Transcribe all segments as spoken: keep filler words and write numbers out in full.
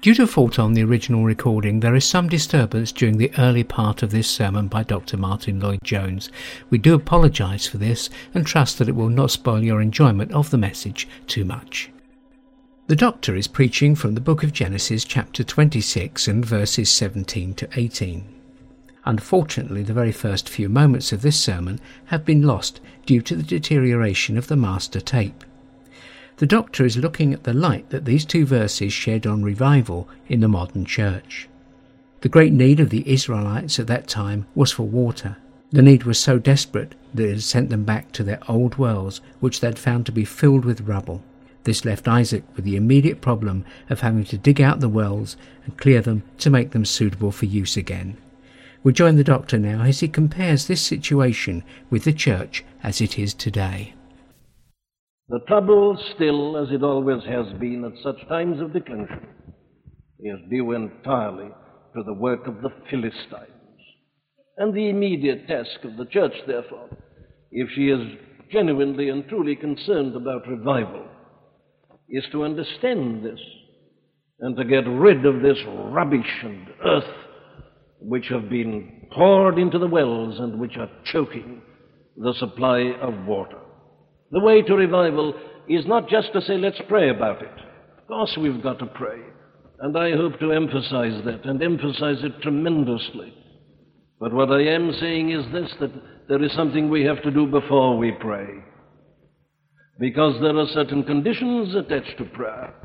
Due to fault on the original recording, there is some disturbance during the early part of this sermon by Doctor Martyn Lloyd-Jones. We do apologise for this and trust that it will not spoil your enjoyment of the message too much. The Doctor is preaching from the book of Genesis chapter twenty-six and verses seventeen to eighteen. Unfortunately, the very first few moments of this sermon have been lost due to the deterioration of the master tape. The Doctor is looking at the light that these two verses shed on revival in the modern church. The great need of the Israelites at that time was for water. The need was so desperate that it had sent them back to their old wells, which they had found to be filled with rubble. This left Isaac with the immediate problem of having to dig out the wells and clear them to make them suitable for use again. We join the Doctor now as he compares this situation with the church as it is today. The trouble still, as it always has been at such times of declension, is due entirely to the work of the Philistines. And the immediate task of the church, therefore, if she is genuinely and truly concerned about revival, is to understand this and to get rid of this rubbish and earth which have been poured into the wells and which are choking the supply of water. The way to revival is not just to say, let's pray about it. Of course we've got to pray, and I hope to emphasize that, and emphasize it tremendously. But what I am saying is this, that there is something we have to do before we pray, because there are certain conditions attached to prayer.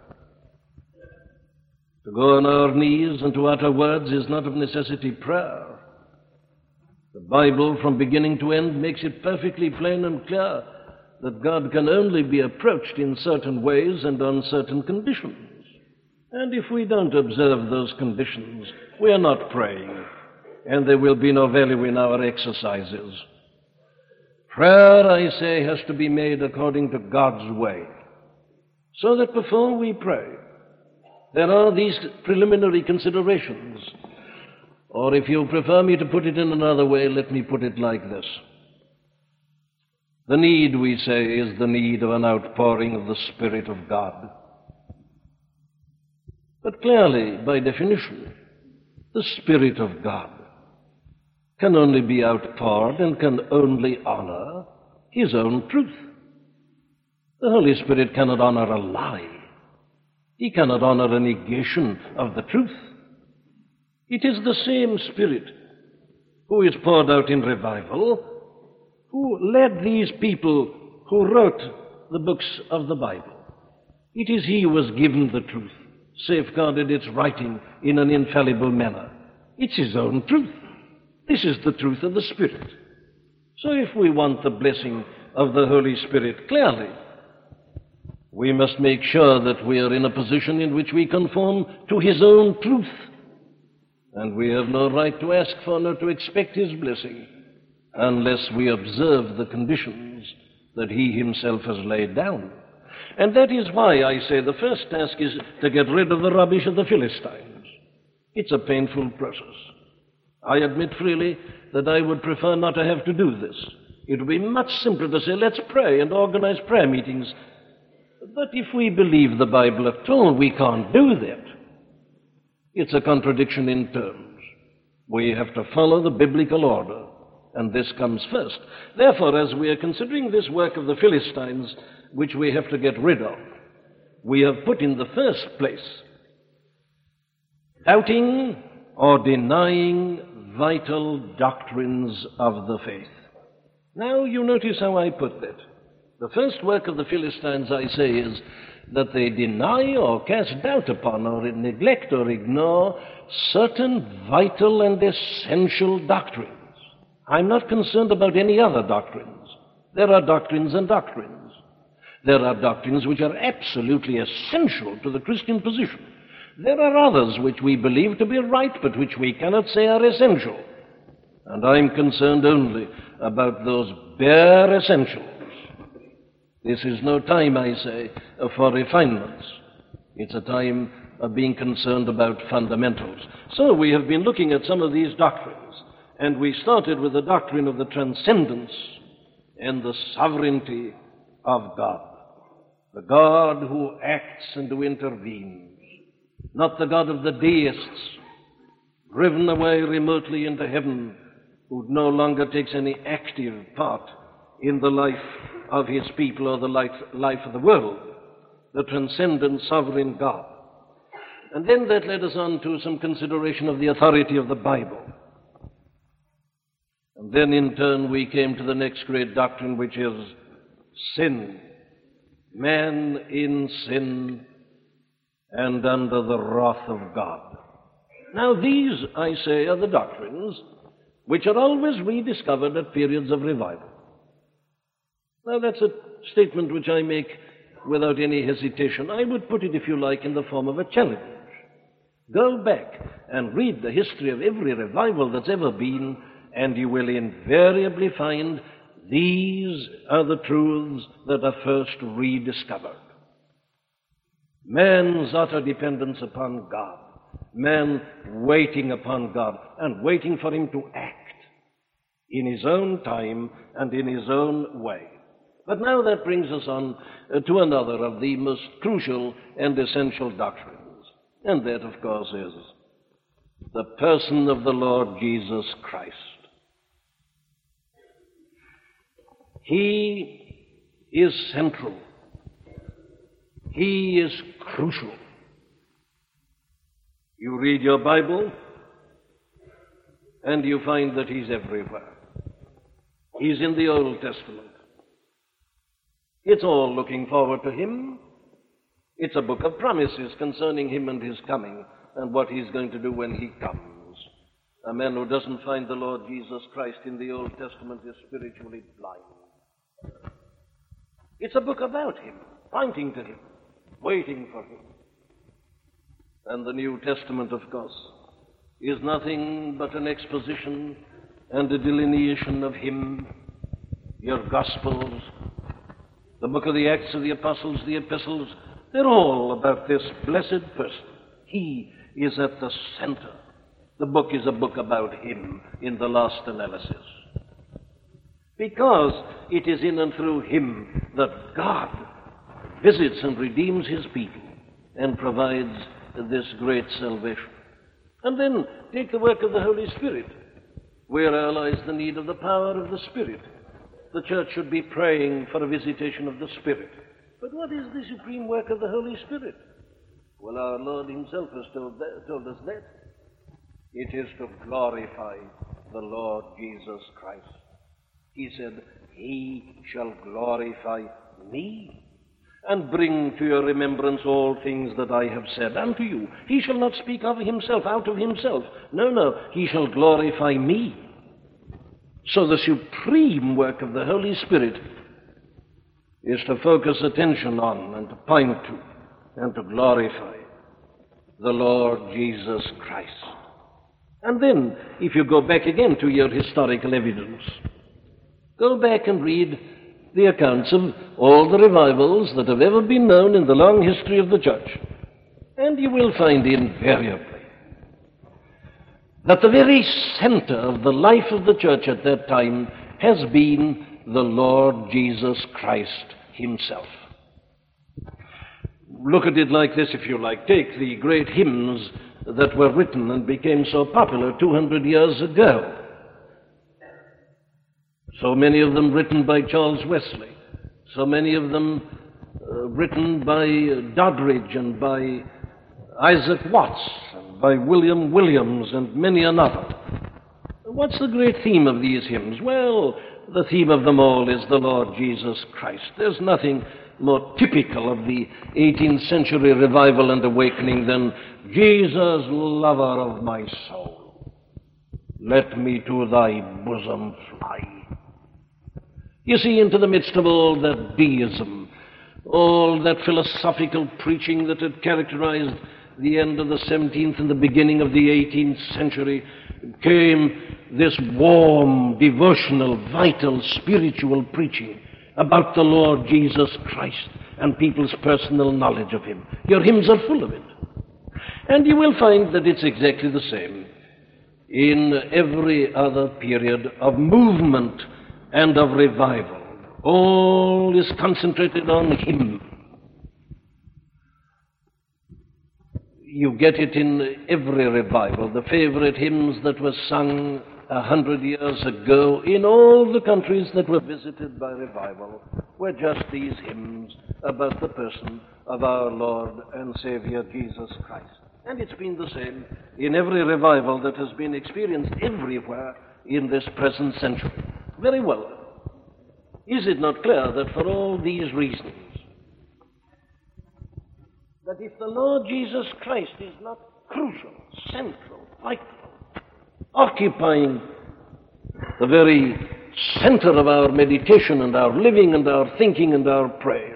To go on our knees and to utter words is not of necessity prayer. The Bible, from beginning to end, makes it perfectly plain and clear that God can only be approached in certain ways and on certain conditions. And if we don't observe those conditions, we are not praying, and there will be no value in our exercises. Prayer, I say, has to be made according to God's way, so that before we pray, there are these preliminary considerations. Or if you prefer me to put it in another way, let me put it like this. The need, we say, is the need of an outpouring of the Spirit of God. But clearly, by definition, the Spirit of God can only be outpoured and can only honor His own truth. The Holy Spirit cannot honor a lie. He cannot honor a negation of the truth. It is the same Spirit who is poured out in revival, who led these people who wrote the books of the Bible. It is He who was given the truth, safeguarded its writing in an infallible manner. It's His own truth. This is the truth of the Spirit. So if we want the blessing of the Holy Spirit clearly, we must make sure that we are in a position in which we conform to His own truth. And we have no right to ask for nor to expect His blessing unless we observe the conditions that He Himself has laid down. And that is why I say the first task is to get rid of the rubbish of the Philistines. It's a painful process. I admit freely that I would prefer not to have to do this. It would be much simpler to say, let's pray and organize prayer meetings. But if we believe the Bible at all, we can't do that. It's a contradiction in terms. We have to follow the biblical order, and this comes first. Therefore, as we are considering this work of the Philistines, which we have to get rid of, we have put in the first place doubting or denying vital doctrines of the faith. Now, you notice how I put that. The first work of the Philistines, I say, is that they deny or cast doubt upon or neglect or ignore certain vital and essential doctrines. I'm not concerned about any other doctrines. There are doctrines and doctrines. There are doctrines which are absolutely essential to the Christian position. There are others which we believe to be right, but which we cannot say are essential. And I'm concerned only about those bare essentials. This is no time, I say, for refinements. It's a time of being concerned about fundamentals. So we have been looking at some of these doctrines, and we started with the doctrine of the transcendence and the sovereignty of God. The God who acts and who intervenes. not the God of the deists, driven away remotely into heaven, who no longer takes any active part in the life of his people or the life, life of the world, the transcendent sovereign God. And then that led us on to some consideration of the authority of the Bible. And then in turn we came to the next great doctrine, which is sin. Man in sin and under the wrath of God. Now these, I say, are the doctrines which are always rediscovered at periods of revival. Now that's a statement which I make without any hesitation. I would put it, if you like, in the form of a challenge. Go back and read the history of every revival that's ever been, and you will invariably find these are the truths that are first rediscovered. Man's utter dependence upon God, man waiting upon God and waiting for him to act in his own time and in his own way. But now that brings us on uh, to another of the most crucial and essential doctrines, and that, of course, is the person of the Lord Jesus Christ. He is central. He is crucial. You read your Bible, and you find that he's everywhere. He's in the Old Testament. It's all looking forward to him. It's a book of promises concerning him and his coming and what he's going to do when he comes. A man who doesn't find the Lord Jesus Christ in the Old Testament is spiritually blind. It's a book about him, pointing to him, waiting for him. And the New Testament, of course, is nothing but an exposition and a delineation of him. Your Gospels, the book of the Acts of the Apostles, the Epistles, they're all about this blessed person. He is at the center. The book is a book about him in the last analysis. Because it is in and through him that God visits and redeems his people and provides this great salvation. And then take the work of the Holy Spirit. Where lies the need of the power of the Spirit? The church should be praying for a visitation of the Spirit. But what is the supreme work of the Holy Spirit? Well, our Lord himself has told, that, told us that. It is to glorify the Lord Jesus Christ. He said, he shall glorify me and bring to your remembrance all things that I have said unto you. He shall not speak of himself, out of himself. No, no, he shall glorify me. So the supreme work of the Holy Spirit is to focus attention on and to point to and to glorify the Lord Jesus Christ. And then, if you go back again to your historical evidence, go back and read the accounts of all the revivals that have ever been known in the long history of the church, and you will find invariably that the very center of the life of the church at that time has been the Lord Jesus Christ himself. Look at it like this, if you like. Take the great hymns that were written and became so popular two hundred years ago. So many of them written by Charles Wesley. So many of them uh, written by Doddridge and by Isaac Watts and by William Williams and many another. What's the great theme of these hymns? Well, the theme of them all is the Lord Jesus Christ. There's nothing more typical of the eighteenth century revival and awakening than Jesus, lover of my soul, let me to thy bosom fly. You see, into the midst of all that deism, all that philosophical preaching that had characterized the end of the seventeenth and the beginning of the eighteenth century, came this warm, devotional, vital, spiritual preaching about the Lord Jesus Christ and people's personal knowledge of him. Your hymns are full of it. And you will find that it's exactly the same in every other period of movement and of revival. All is concentrated on him. You get it in every revival. The favorite hymns that were sung a hundred years ago in all the countries that were visited by revival were just these hymns about the person of our Lord and Savior Jesus Christ. And it's been the same in every revival that has been experienced everywhere in this present century. Very well. Is it not clear that for all these reasons, that if the Lord Jesus Christ is not crucial, central, vital, occupying the very center of our meditation and our living and our thinking and our prayers,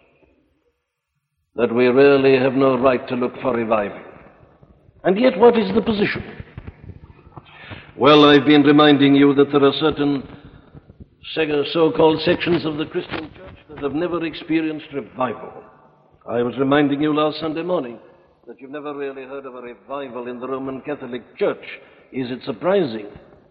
that we really have no right to look for revival? And yet, what is the position? Well, I've been reminding you that there are certain so-called sections of the Christian church that have never experienced revival. I was reminding you last Sunday morning that you've never really heard of a revival in the Roman Catholic Church. Is it surprising?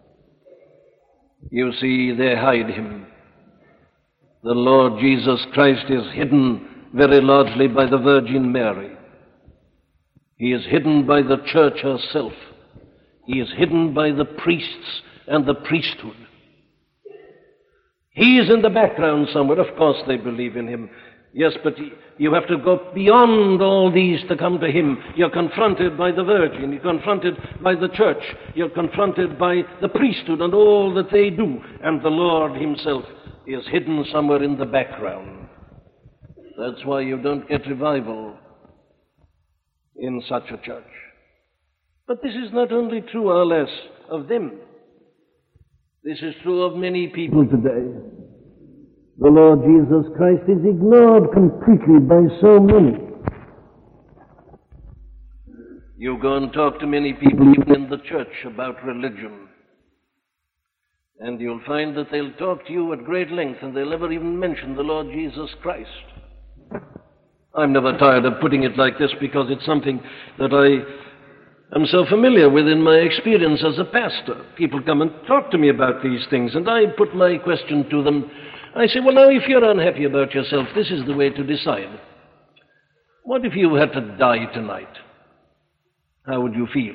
You see, they hide him. The Lord Jesus Christ is hidden very largely by the Virgin Mary. He is hidden by the church herself. He is hidden by the priests and the priesthood. He is in the background somewhere. Of course they believe in him. Yes, but you have to go beyond all these to come to him. You're confronted by the Virgin. You're confronted by the church. You're confronted by the priesthood and all that they do. And the Lord himself is hidden somewhere in the background. That's why you don't get revival in such a church. But this is not only true, or less, of them. This is true of many people today. The Lord Jesus Christ is ignored completely by so many. You go and talk to many people, even in the church, about religion, and you'll find that they'll talk to you at great length, and they'll never even mention the Lord Jesus Christ. I'm never tired of putting it like this because it's something that I am so familiar with in my experience as a pastor. People come and talk to me about these things, and I put my question to them. I say, well, now, if you're unhappy about yourself, this is the way to decide. What if you had to die tonight? How would you feel?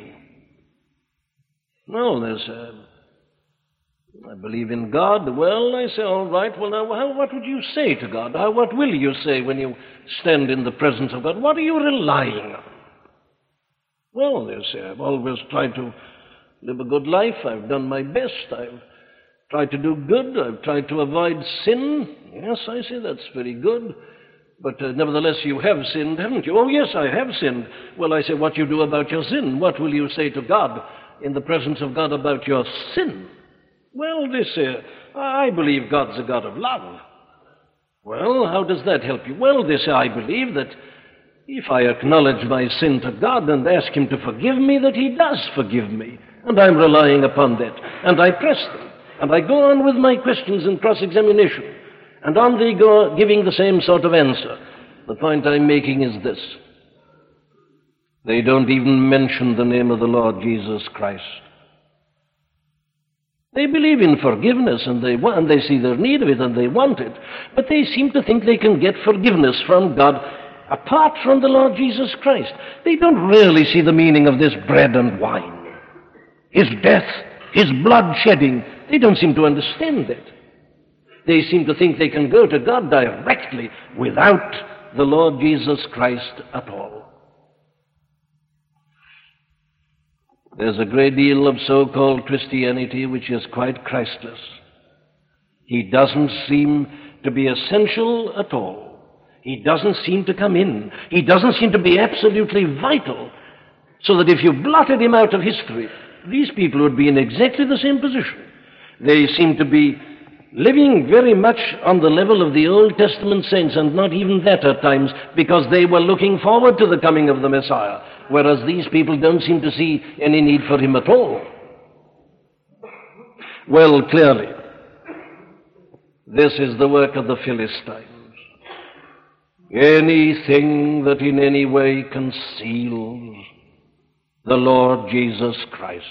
No, there's, uh, I believe in God. Well, I say, all right, well, now, how, what would you say to God? How, what will you say when you stand in the presence of God? What are you relying on? Well, they say, I've always tried to live a good life. I've done my best. I've tried to do good. I've tried to avoid sin. Yes, I say, that's very good. But uh, nevertheless, you have sinned, haven't you? Oh, yes, I have sinned. Well, I say, what you do about your sin? What will you say to God in the presence of God about your sin? Well, they say, I believe God's a God of love. Well, how does that help you? Well, they say, I believe that if I acknowledge my sin to God and ask him to forgive me, that he does forgive me. And I'm relying upon that. And I press them. And I go on with my questions and cross-examination. And on they go, giving the same sort of answer. The point I'm making is this. They don't even mention the name of the Lord Jesus Christ. They believe in forgiveness, and they want, and they see their need of it, and they want it. But they seem to think they can get forgiveness from God apart from the Lord Jesus Christ. They don't really see the meaning of this bread and wine. His death, his blood shedding. They don't seem to understand that. They seem to think they can go to God directly without the Lord Jesus Christ at all. There's a great deal of so-called Christianity which is quite Christless. He doesn't seem to be essential at all. He doesn't seem to come in. He doesn't seem to be absolutely vital, so that if you blotted him out of history, these people would be in exactly the same position. They seem to be living very much on the level of the Old Testament saints, and not even that at times, because they were looking forward to the coming of the Messiah, whereas these people don't seem to see any need for him at all. Well, clearly, this is the work of the Philistines. Anything that in any way conceals the Lord Jesus Christ,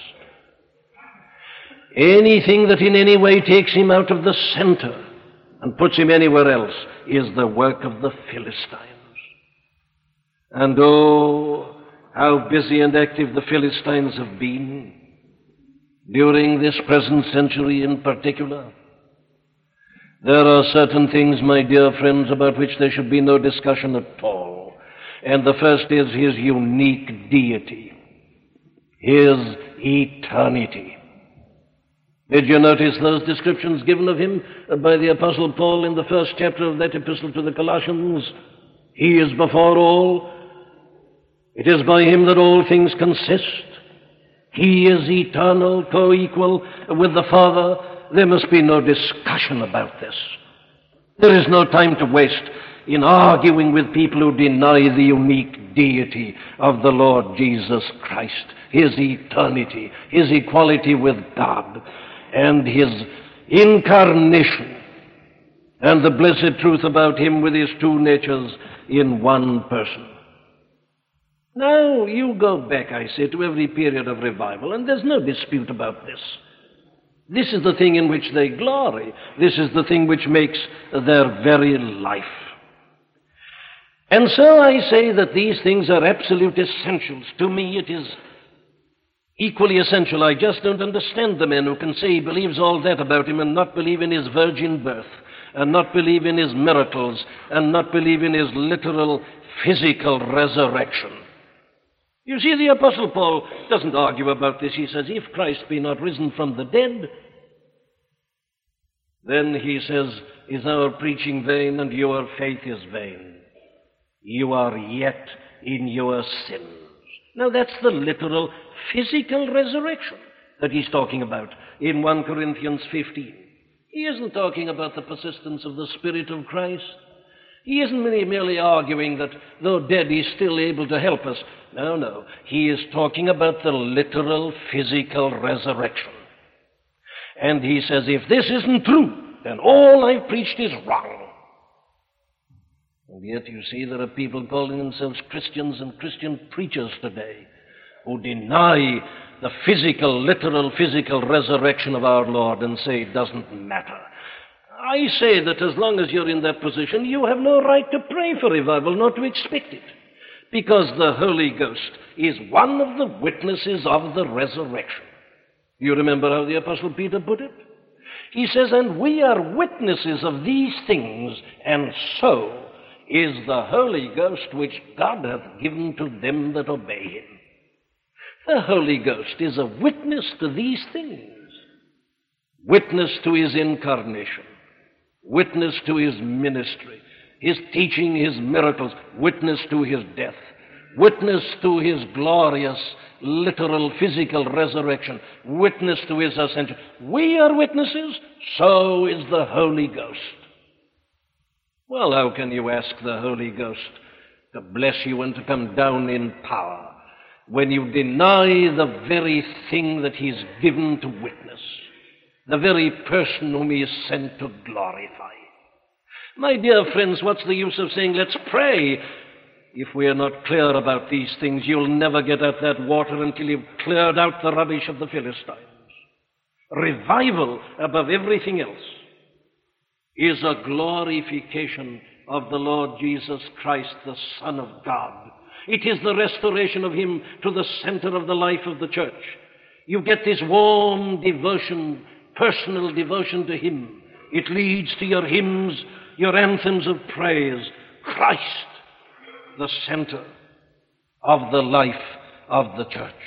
anything that in any way takes him out of the center and puts him anywhere else, is the work of the Philistines. And oh, how busy and active the Philistines have been during this present century in particular. There are certain things, my dear friends, about which there should be no discussion at all. And the first is his unique deity, his eternity. Did you notice those descriptions given of him by the Apostle Paul in the first chapter of that epistle to the Colossians? He is before all. It is by him that all things consist. He is eternal, co-equal with the Father. There must be no discussion about this. There is no time to waste in arguing with people who deny the unique deity of the Lord Jesus Christ, his eternity, his equality with God, and his incarnation, and the blessed truth about him with his two natures in one person. Now, you go back, I say, to every period of revival, and there's no dispute about this. This is the thing in which they glory. This is the thing which makes their very life. And so I say that these things are absolute essentials. To me, it is equally essential. I just don't understand the man who can say he believes all that about him and not believe in his virgin birth, and not believe in his miracles, and not believe in his literal physical resurrection. You see, the Apostle Paul doesn't argue about this. He says, if Christ be not risen from the dead, then, he says, is our preaching vain and your faith is vain. You are yet in your sins. Now, that's the literal physical resurrection that he's talking about in First Corinthians fifteen. He isn't talking about the persistence of the Spirit of Christ. He isn't merely arguing that, though dead, he's still able to help us. No, no. He is talking about the literal physical resurrection. And he says, if this isn't true, then all I've preached is wrong. And yet, you see, there are people calling themselves Christians and Christian preachers today who deny the physical, literal physical resurrection of our Lord and say it doesn't matter. I say that as long as you're in that position, you have no right to pray for revival, nor to expect it, because the Holy Ghost is one of the witnesses of the resurrection. You remember how the Apostle Peter put it? He says, and we are witnesses of these things, and so is the Holy Ghost which God hath given to them that obey him. The Holy Ghost is a witness to these things. Witness to his incarnation. Witness to his ministry, his teaching, his miracles. Witness to his death. Witness to his glorious, literal, physical resurrection. Witness to his ascension. We are witnesses, so is the Holy Ghost. Well, how can you ask the Holy Ghost to bless you and to come down in power when you deny the very thing that he's given to witness, the very person whom he is sent to glorify? My dear friends, what's the use of saying, let's pray? If we are not clear about these things, you'll never get at that water until you've cleared out the rubbish of the Philistines. Revival, above everything else, is a glorification of the Lord Jesus Christ, the Son of God. It is the restoration of him to the center of the life of the church. You get this warm devotion, personal devotion to him. It leads to your hymns, your anthems of praise. Christ, the center of the life of the church.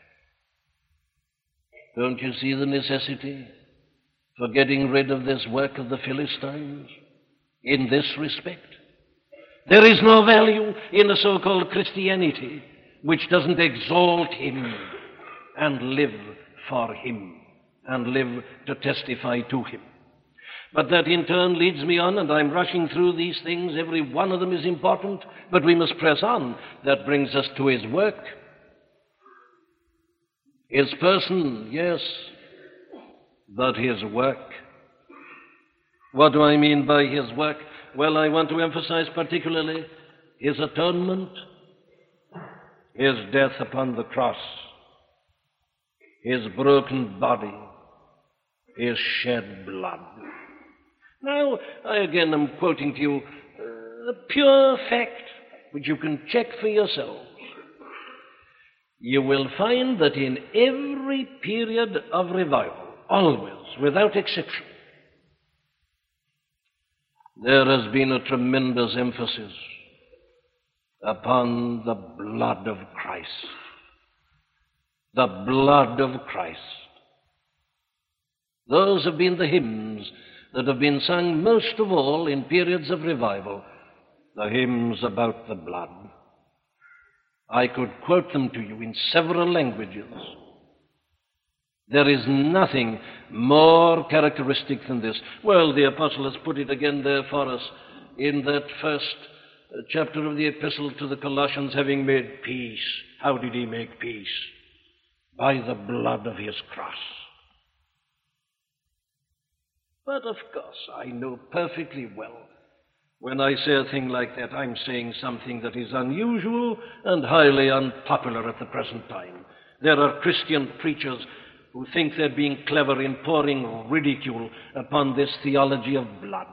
Don't you see the necessity for getting rid of this work of the Philistines in this respect? There is no value in a so-called Christianity which doesn't exalt him and live for him and live to testify to him. But that in turn leads me on, and I'm rushing through these things. Every one of them is important, but we must press on. That brings us to his work. His person, yes, but his work. What do I mean by his work? Well, I want to emphasize particularly his atonement, his death upon the cross, his broken body, his shed blood. Now, I again am quoting to you uh, the pure fact, which you can check for yourselves. you will find that in every period of revival, always, without exception, there has been a tremendous emphasis upon the blood of Christ. The blood of Christ. Those have been the hymns that have been sung most of all in periods of revival, the hymns about the blood. I could quote them to you in several languages. There is nothing more characteristic than this. Well, the apostle has put it again there for us in that first chapter of the epistle to the Colossians, having made peace. How did he make peace? By the blood of his cross. But of course, I know perfectly well, when I say a thing like that, I'm saying something that is unusual and highly unpopular at the present time. There are Christian preachers who think they're being clever in pouring ridicule upon this theology of blood.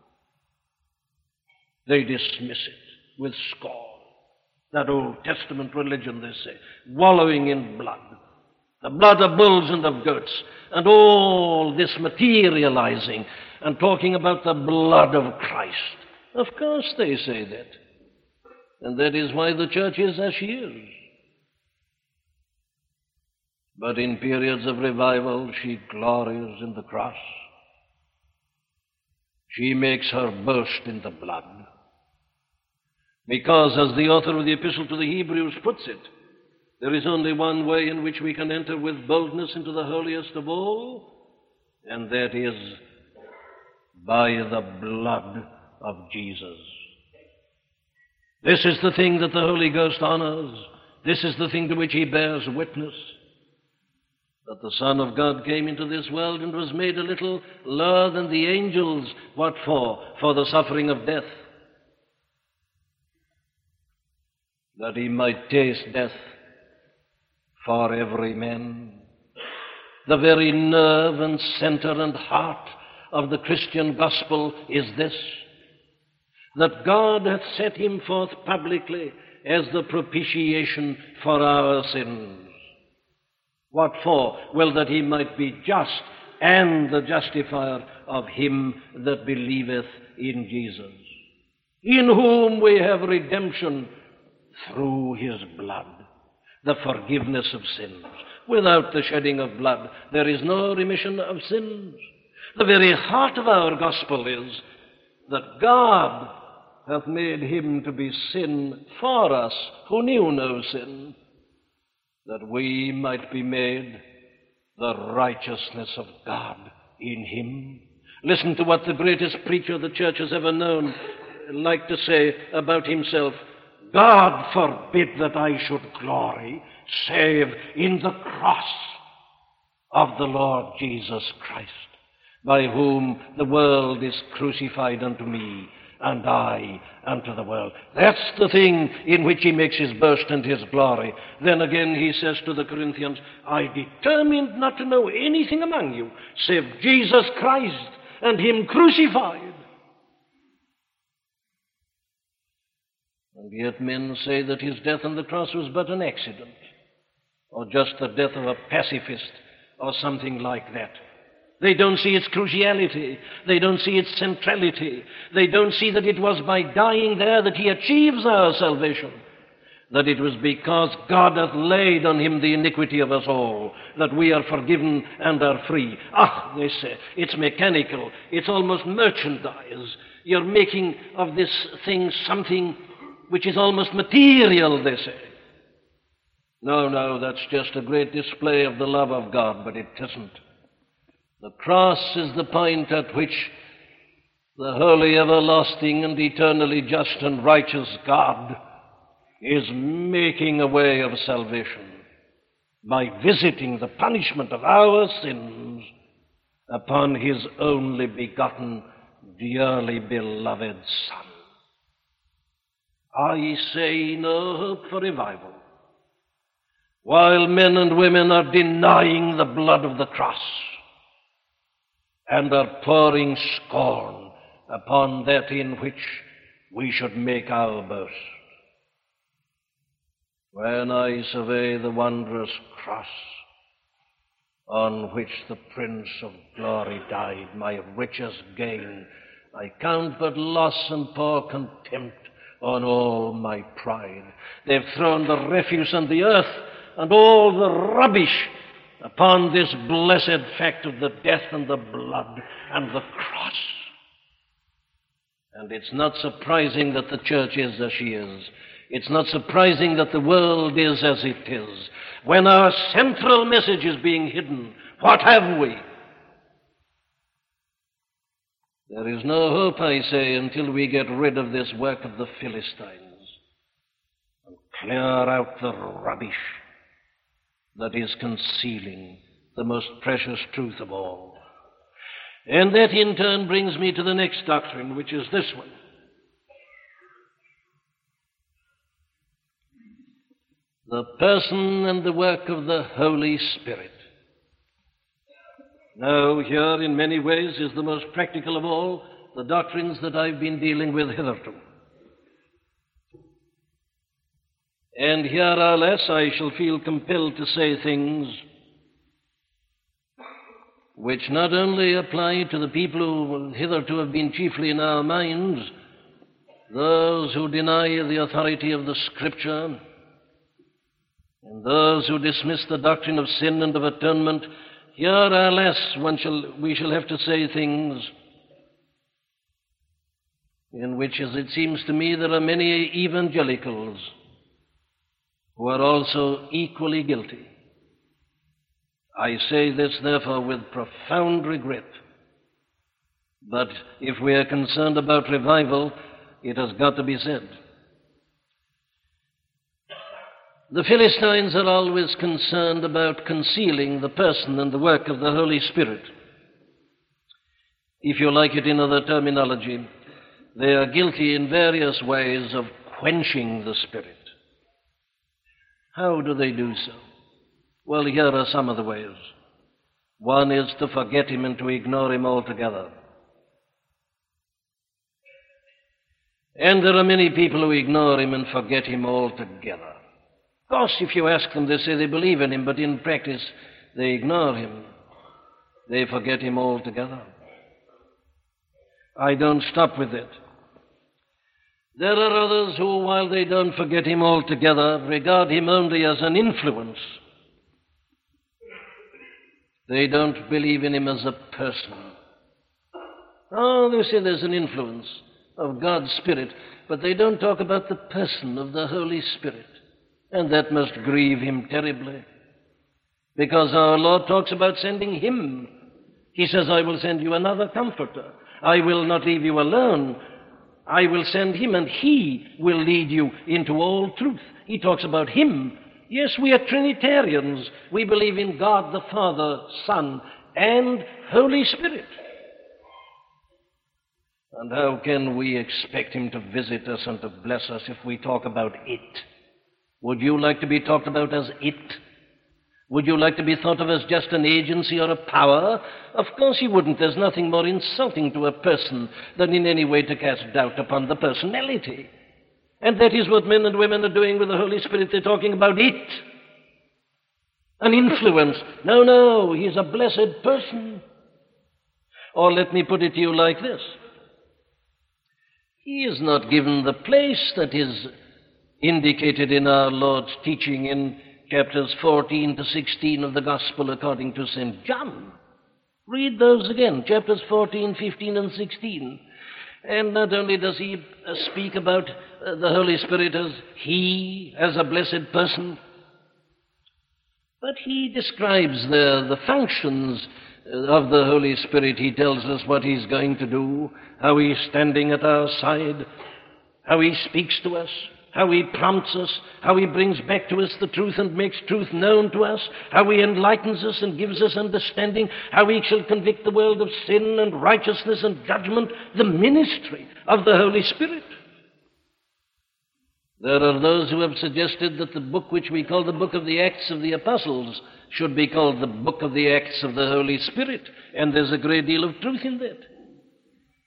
They dismiss it with scorn. That Old Testament religion, they say, wallowing in blood. The blood of bulls and of goats, and all this materializing and talking about the blood of Christ. Of course they say that. And that is why the church is as she is. But in periods of revival, she glories in the cross. She makes her boast in the blood. Because, as the author of the Epistle to the Hebrews puts it, there is only one way in which we can enter with boldness into the holiest of all, and that is by the blood of Jesus. This is the thing that the Holy Ghost honors. This is the thing to which he bears witness. That the Son of God came into this world and was made a little lower than the angels. What for? For the suffering of death. That he might taste death for every man. The very nerve and center and heart of the Christian gospel is this, that God hath set him forth publicly as the propitiation for our sins. What for? Well, that he might be just and the justifier of him that believeth in Jesus, in whom we have redemption through his blood, the forgiveness of sins. Without the shedding of blood, there is no remission of sins. The very heart of our gospel is that God hath made him to be sin for us who knew no sin, that we might be made the righteousness of God in him. Listen to what the greatest preacher the church has ever known liked to say about himself. God forbid that I should glory save in the cross of the Lord Jesus Christ, by whom the world is crucified unto me, and I unto the world. That's the thing in which he makes his boast and his glory. Then again he says to the Corinthians, I determined not to know anything among you save Jesus Christ and him crucified. And yet men say that his death on the cross was but an accident, or just the death of a pacifist, or something like that. They don't see its cruciality. They don't see its centrality. They don't see that it was by dying there that he achieves our salvation, that it was because God hath laid on him the iniquity of us all, that we are forgiven and are free. Ah, they say, it's mechanical. It's almost merchandise. You're making of this thing something which is almost material, they say. No, no, that's just a great display of the love of God, but it isn't. The cross is the point at which the holy, everlasting, and eternally just and righteous God is making a way of salvation by visiting the punishment of our sins upon his only begotten, dearly beloved Son. I say no hope for revival, while men and women are denying the blood of the cross and are pouring scorn upon that in which we should make our boast. when I survey the wondrous cross on which the Prince of Glory died, my richest gain, I count but loss and pour contempt on all my pride. They've thrown the refuse and the earth and all the rubbish upon this blessed fact of the death and the blood and the cross. And it's not surprising that the church is as she is. It's not surprising that the world is as it is. When our central message is being hidden, what have we? There is no hope, I say, until we get rid of this work of the Philistines and clear out the rubbish that is concealing the most precious truth of all. And that in turn brings me to the next doctrine, which is this one. The person and the work of the Holy Spirit. Now, here in many ways is the most practical of all the doctrines that I've been dealing with hitherto. And here, alas, I shall feel compelled to say things which not only apply to the people who hitherto have been chiefly in our minds, those who deny the authority of the Scripture, and those who dismiss the doctrine of sin and of atonement. Here, alas, one shall, we shall have to say things in which, as it seems to me, there are many evangelicals who are also equally guilty. I say this, therefore, with profound regret. But if we are concerned about revival, it has got to be said. The Philistines are always concerned about concealing the person and the work of the Holy Spirit. If you like it in other terminology, they are guilty in various ways of quenching the Spirit. How do they do so? Well, here are some of the ways. One is to forget him and to ignore him altogether. And there are many people who ignore him and forget him altogether. Of course, if you ask them, they say they believe in him, but in practice, they ignore him. They forget him altogether. I don't stop with it. There are others who, while they don't forget him altogether, regard him only as an influence. They don't believe in him as a person. Oh, they say there's an influence of God's Spirit, but they don't talk about the person of the Holy Spirit. And that must grieve him terribly, because our Lord talks about sending him. He says, I will send you another comforter. I will not leave you alone. I will send him, and he will lead you into all truth. He talks about him. Yes, we are Trinitarians. We believe in God the Father, Son, and Holy Spirit. And how can we expect him to visit us and to bless us if we talk about it? Would you like to be talked about as it? Would you like to be thought of as just an agency or a power? Of course you wouldn't. There's nothing more insulting to a person than in any way to cast doubt upon the personality. And that is what men and women are doing with the Holy Spirit. They're talking about it. An influence. No, no, he's a blessed person. Or let me put it to you like this. He is not given the place that is indicated in our Lord's teaching in chapters fourteen to sixteen of the Gospel according to Saint John. Read those again, chapters fourteen, fifteen, and sixteen. And not only does he uh, speak about uh, the Holy Spirit as he, as a blessed person, but he describes there the functions of the Holy Spirit. He tells us what he's going to do, how he's standing at our side, how he speaks to us, how he prompts us, how he brings back to us the truth and makes truth known to us, how he enlightens us and gives us understanding, how he shall convict the world of sin and righteousness and judgment, the ministry of the Holy Spirit. There are those who have suggested that the book which we call the Book of the Acts of the Apostles should be called the Book of the Acts of the Holy Spirit, and there's a great deal of truth in that.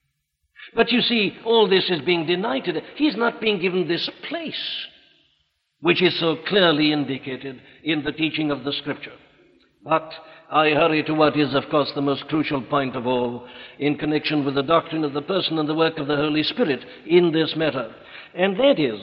But you see, all this is being denied today. He's not being given this place. which is so clearly indicated in the teaching of the Scripture. But I hurry to what is, of course, the most crucial point of all in connection with the doctrine of the person and the work of the Holy Spirit in this matter, and that is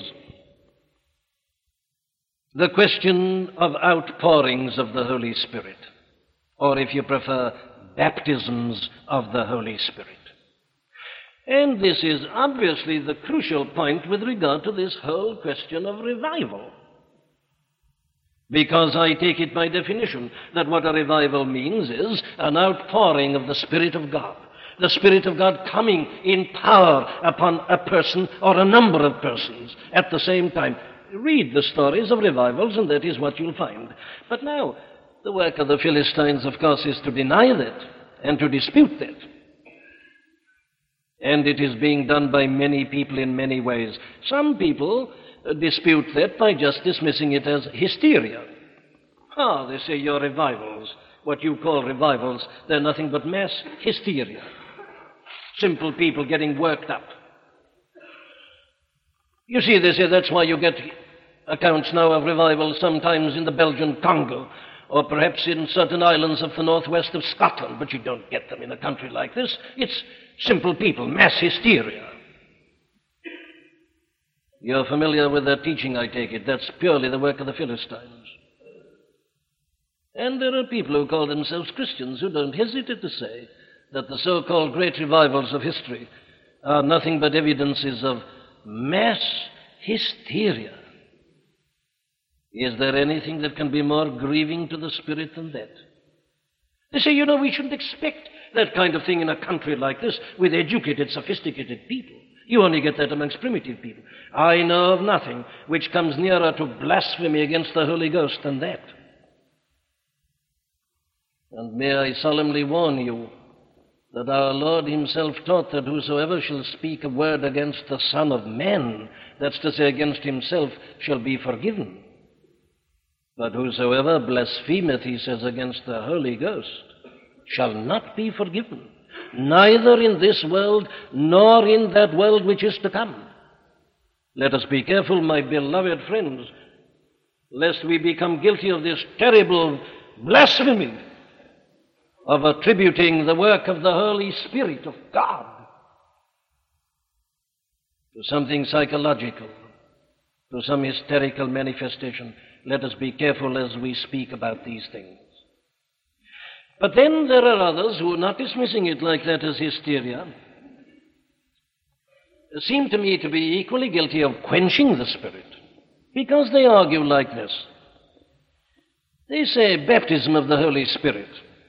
the question of outpourings of the Holy Spirit, or if you prefer, baptisms of the Holy Spirit. And this is obviously the crucial point with regard to this whole question of revival. Because I take it by definition that what a revival means is an outpouring of the Spirit of God. The Spirit of God coming in power upon a person or a number of persons at the same time. Read the stories of revivals and that is what you'll find. But now, the work of the Philistines, of course, is to deny that and to dispute that. And it is being done by many people in many ways. Some people dispute that by just dismissing it as hysteria. Ah, they say your revivals, what you call revivals, they're nothing but mass hysteria. Simple people getting worked up. You see, they say that's why you get accounts now of revivals sometimes in the Belgian Congo, or perhaps in certain islands of the northwest of Scotland, but you don't get them in a country like this. It's simple people, mass hysteria. You're familiar with their teaching, I take it. That's purely the work of the Philistines. And there are people who call themselves Christians who don't hesitate to say that the so-called great revivals of history are nothing but evidences of mass hysteria. Is there anything that can be more grieving to the Spirit than that? They say, you know, we shouldn't expect that kind of thing in a country like this with educated, sophisticated people. You only get that amongst primitive people. I know of nothing which comes nearer to blasphemy against the Holy Ghost than that. And may I solemnly warn you that our Lord himself taught that whosoever shall speak a word against the Son of Man, that's to say against himself, shall be forgiven. But whosoever blasphemeth, he says, against the Holy Ghost, shall not be forgiven, neither in this world nor in that world which is to come. Let us be careful, my beloved friends, lest we become guilty of this terrible blasphemy of attributing the work of the Holy Spirit of God to something psychological, to some hysterical manifestation. Let us be careful as we speak about these things. But then there are others who, not dismissing it like that as hysteria, seem to me to be equally guilty of quenching the Spirit, because they argue like this. They say baptism of the Holy Spirit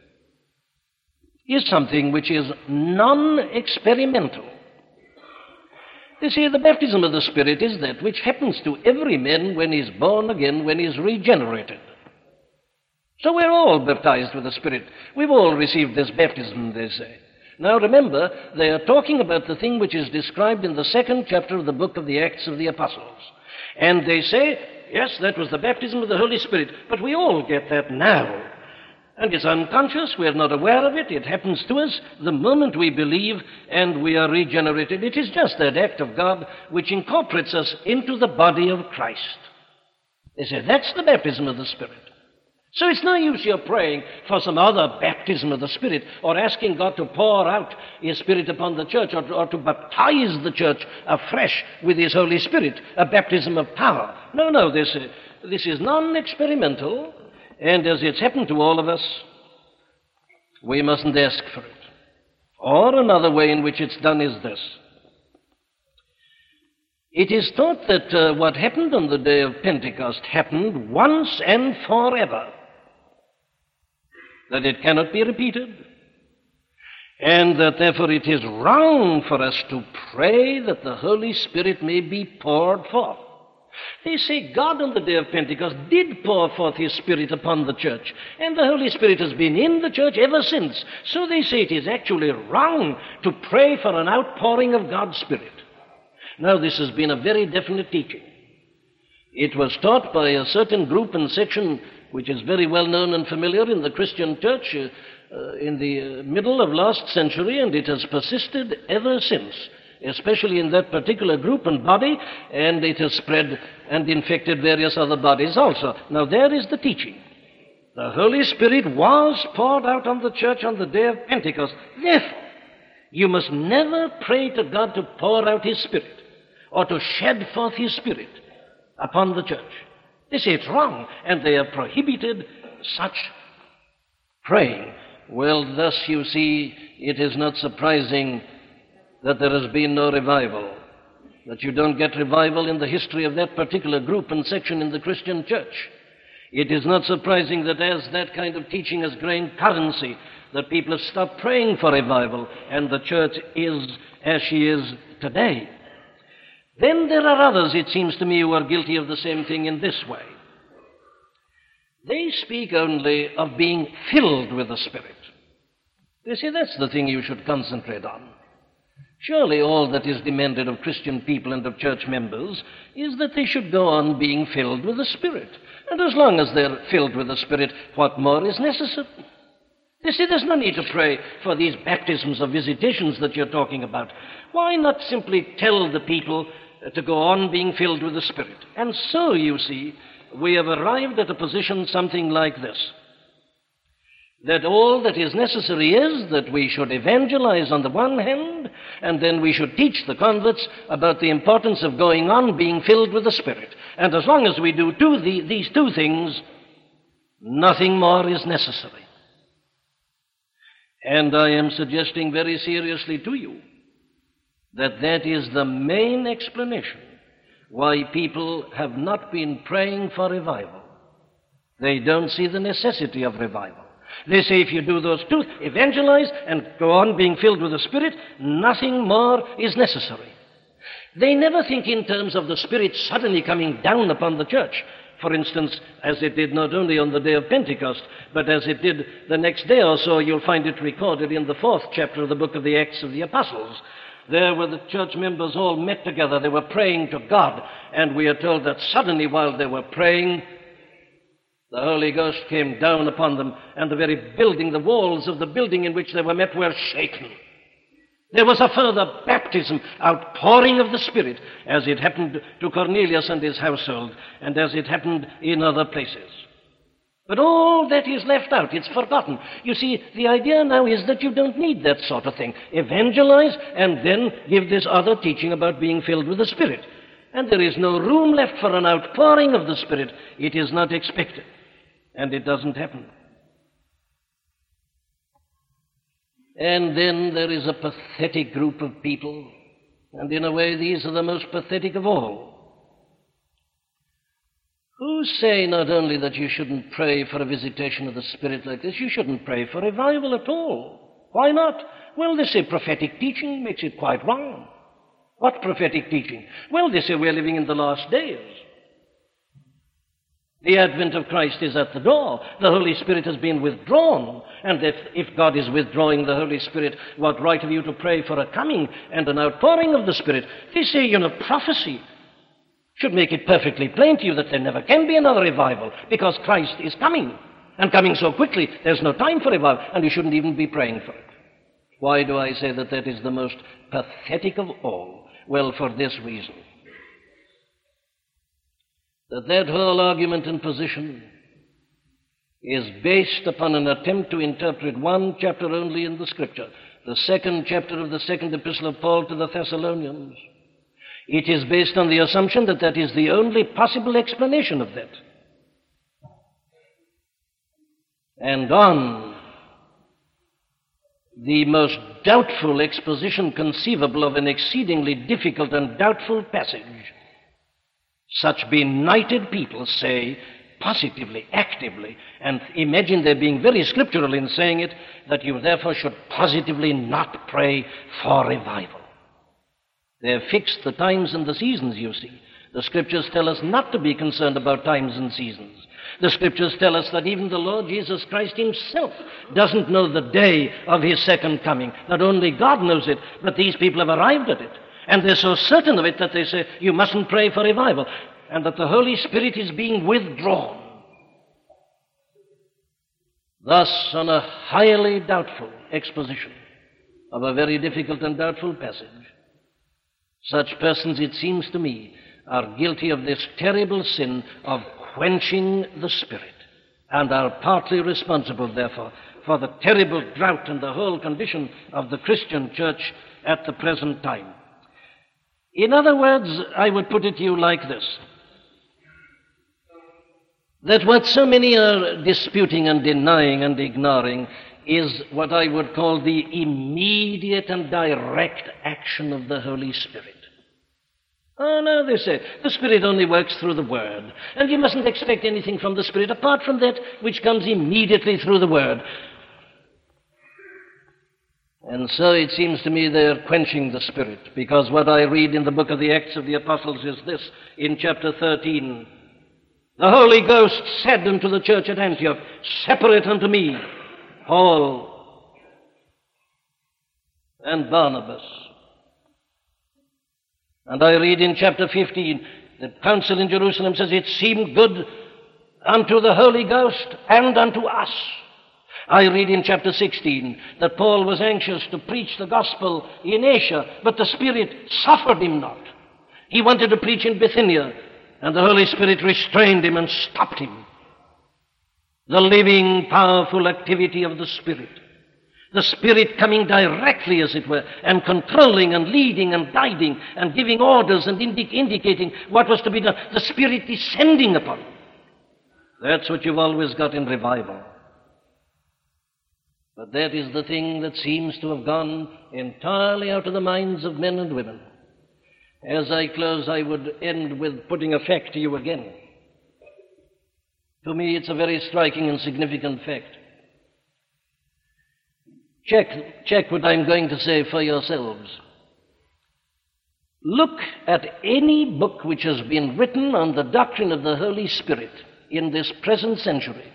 is something which is non-experimental. They say the baptism of the Spirit is that which happens to every man when he's born again, when he's regenerated. So we're all baptized with the Spirit. We've all received this baptism, they say. Now remember, they are talking about the thing which is described in the second chapter of the book of the Acts of the Apostles. And they say, yes, that was the baptism of the Holy Spirit, but we all get that now. And it's unconscious, we're not aware of it, it happens to us the moment we believe and we are regenerated. It is just that act of God which incorporates us into the body of Christ. They say, that's the baptism of the Spirit. So it's no use you're praying for some other baptism of the Spirit or asking God to pour out His Spirit upon the church or, or to baptize the church afresh with His Holy Spirit, a baptism of power. No, no, this, uh, this is non-experimental, and as it's happened to all of us, we mustn't ask for it. Or another way in which it's done is this. It is taught that uh, what happened on the day of Pentecost happened once and forever, that it cannot be repeated, and that therefore it is wrong for us to pray that the Holy Spirit may be poured forth. They say God on the day of Pentecost did pour forth His Spirit upon the church, and the Holy Spirit has been in the church ever since. So they say it is actually wrong to pray for an outpouring of God's Spirit. Now, this has been a very definite teaching. It was taught by a certain group and section which is very well known and familiar in the Christian church uh, uh, in the uh, middle of last century, and it has persisted ever since. especially in that particular group and body, and it has spread and infected various other bodies also. Now, there is the teaching. The Holy Spirit was poured out on the church on the day of Pentecost. Therefore, you must never pray to God to pour out His Spirit or to shed forth His Spirit upon the church. They say it's wrong, and they have prohibited such praying. Well, thus you see, it is not surprising that there has been no revival, that you don't get revival in the history of that particular group and section in the Christian church. It is not surprising that as that kind of teaching has gained currency, that people have stopped praying for revival, and the church is as she is today. Then there are others, it seems to me, who are guilty of the same thing in this way. They speak only of being filled with the Spirit. You see, that's the thing you should concentrate on. Surely all that is demanded of Christian people and of church members is that they should go on being filled with the Spirit. And as long as they're filled with the Spirit, what more is necessary? You see, there's no need to pray for these baptisms or visitations that you're talking about. Why not simply tell the people to go on being filled with the Spirit? And so, you see, we have arrived at a position something like this, that all that is necessary is that we should evangelize on the one hand, and then we should teach the converts about the importance of going on being filled with the Spirit. And as long as we do two, the, these two things, nothing more is necessary. And I am suggesting very seriously to you that that is the main explanation why people have not been praying for revival. They don't see the necessity of revival. They say if you do those two, evangelize and go on being filled with the Spirit, nothing more is necessary. They never think in terms of the Spirit suddenly coming down upon the church. For instance, as it did not only on the day of Pentecost, but as it did the next day or so. You'll find it recorded in the fourth chapter of the book of the Acts of the Apostles. There where the church members all met together, they were praying to God, and we are told that suddenly while they were praying, the Holy Ghost came down upon them, and the very building, the walls of the building in which they were met were shaken. There was a further baptism, outpouring of the Spirit, as it happened to Cornelius and his household, and as it happened in other places. But all that is left out. It's forgotten. You see, the idea now is that you don't need that sort of thing. Evangelize and then give this other teaching about being filled with the Spirit. And there is no room left for an outpouring of the Spirit. It is not expected. And it doesn't happen. And then there is a pathetic group of people. And in a way, these are the most pathetic of all. Who say not only that you shouldn't pray for a visitation of the Spirit like this, you shouldn't pray for revival at all. Why not? Well, they say prophetic teaching makes it quite wrong. What prophetic teaching? Well, they say we're living in the last days. The advent of Christ is at the door. The Holy Spirit has been withdrawn. And if, if God is withdrawing the Holy Spirit, what right have you to pray for a coming and an outpouring of the Spirit? They say, you know, prophecy should make it perfectly plain to you that there never can be another revival because Christ is coming, and coming so quickly there's no time for revival, and you shouldn't even be praying for it. Why do I say that that is the most pathetic of all? Well, for this reason, that that whole argument and position is based upon an attempt to interpret one chapter only in the Scripture, the second chapter of the second epistle of Paul to the Thessalonians. It is based on the assumption that that is the only possible explanation of that. And on the most doubtful exposition conceivable of an exceedingly difficult and doubtful passage, such benighted people say positively, actively, and imagine they're being very scriptural in saying it, that you therefore should positively not pray for revival. They have fixed the times and the seasons, you see. The Scriptures tell us not to be concerned about times and seasons. The Scriptures tell us that even the Lord Jesus Christ himself doesn't know the day of his second coming, that only God knows it, but these people have arrived at it. And they're so certain of it that they say, you mustn't pray for revival, and that the Holy Spirit is being withdrawn. Thus, on a highly doubtful exposition of a very difficult and doubtful passage, Such persons, it seems to me, are guilty of this terrible sin of quenching the Spirit, and are partly responsible, therefore, for the terrible drought and the whole condition of the Christian church at the present time. In other words, I would put it to you like this, that what so many are disputing and denying and ignoring is what I would call the immediate and direct action of the Holy Spirit. Oh, no, they say, the Spirit only works through the Word, and you mustn't expect anything from the Spirit apart from that which comes immediately through the Word. And so it seems to me they're quenching the Spirit, because what I read in the book of the Acts of the Apostles is this, in chapter thirteen, the Holy Ghost said unto the church at Antioch, separate unto me Paul and Barnabas. And I read in chapter fifteen, the council in Jerusalem says, it seemed good unto the Holy Ghost and unto us. I read in chapter sixteen that Paul was anxious to preach the gospel in Asia, but the Spirit suffered him not. He wanted to preach in Bithynia, and the Holy Spirit restrained him and stopped him. The living, powerful activity of the Spirit. The Spirit coming directly, as it were, and controlling and leading and guiding and giving orders and indi- indicating what was to be done. The Spirit descending upon them. That's what you've always got in revival. But that is the thing that seems to have gone entirely out of the minds of men and women. As I close, I would end with putting a fact to you again. To me, it's a very striking and significant fact. Check, check what I'm going to say for yourselves. Look at any book which has been written on the doctrine of the Holy Spirit in this present century,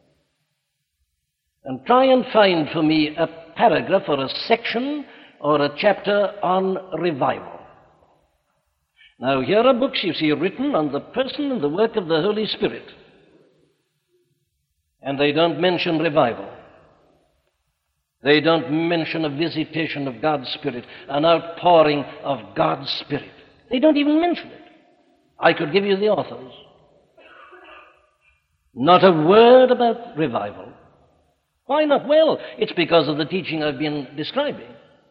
and try and find for me a paragraph or a section or a chapter on revival. Now, here are books, you see, written on the person and the work of the Holy Spirit, and they don't mention revival. They don't mention a visitation of God's Spirit, an outpouring of God's Spirit. They don't even mention it. I could give you the authors. Not a word about revival. Why not? Well, it's because of the teaching I've been describing.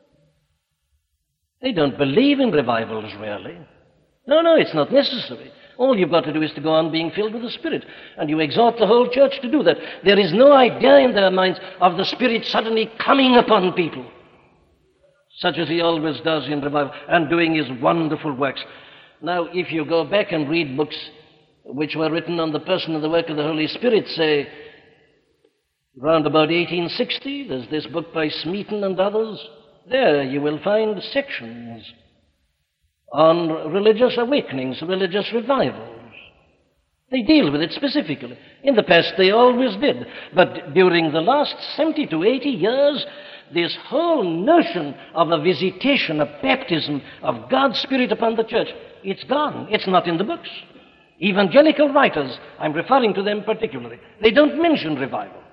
They don't believe in revivals, really. No, no, it's not necessary. All you've got to do is to go on being filled with the Spirit, and you exhort the whole church to do that. There is no idea in their minds of the Spirit suddenly coming upon people, such as He always does in revival, and doing His wonderful works. Now, if you go back and read books which were written on the person and the work of the Holy Spirit, say, round about eighteen sixty, there's this book by Smeaton and others. There you will find sections on religious awakenings, religious revivals. They deal with it specifically. In the past they always did. But during the last seventy to eighty years, this whole notion of a visitation, a baptism of God's Spirit upon the church, it's gone. It's not in the books. Evangelical writers, I'm referring to them particularly, they don't mention revival.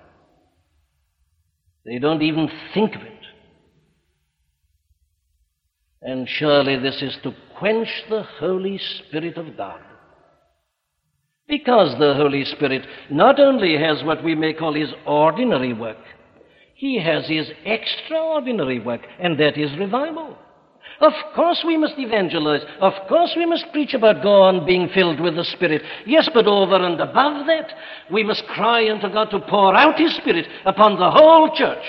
They don't even think of it. And surely this is to quench the Holy Spirit of God. Because the Holy Spirit not only has what we may call His ordinary work, He has His extraordinary work, and that is revival. Of course we must evangelize. Of course we must preach about go on being filled with the Spirit. Yes, but over and above that, we must cry unto God to pour out His Spirit upon the whole church.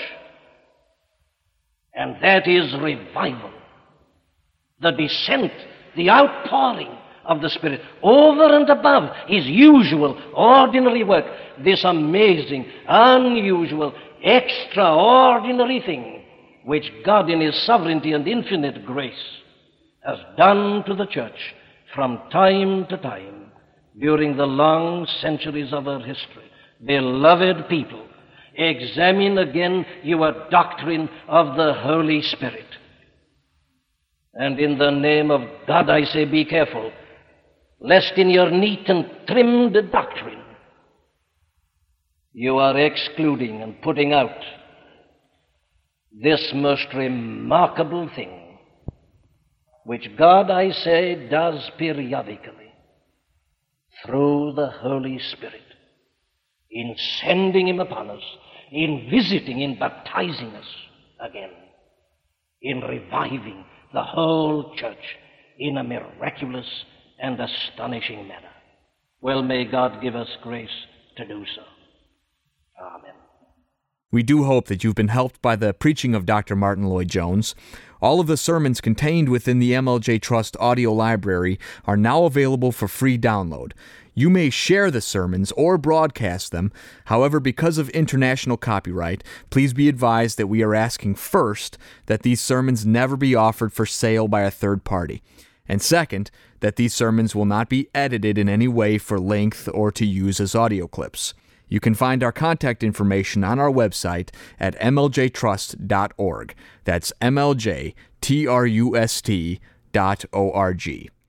And that is revival. The descent, the outpouring of the Spirit over and above His usual, ordinary work. This amazing, unusual, extraordinary thing which God in His sovereignty and infinite grace has done to the church from time to time during the long centuries of our history. Beloved people, examine again your doctrine of the Holy Spirit. And in the name of God, I say, be careful, lest in your neat and trimmed doctrine you are excluding and putting out this most remarkable thing which God, I say, does periodically through the Holy Spirit, in sending him upon us, in visiting, in baptizing us again, in reviving the whole church in a miraculous and astonishing manner. Well, may God give us grace to do so. Amen. We do hope that you've been helped by the preaching of Doctor Martyn Lloyd-Jones. All of the sermons contained within the M L J Trust audio library are now available for free download. You may share the sermons or broadcast them. However, because of international copyright, please be advised that we are asking first that these sermons never be offered for sale by a third party. And second, that these sermons will not be edited in any way for length or to use as audio clips. You can find our contact information on our website at m l j trust dot org. That's M L J T R U S T dot O R G.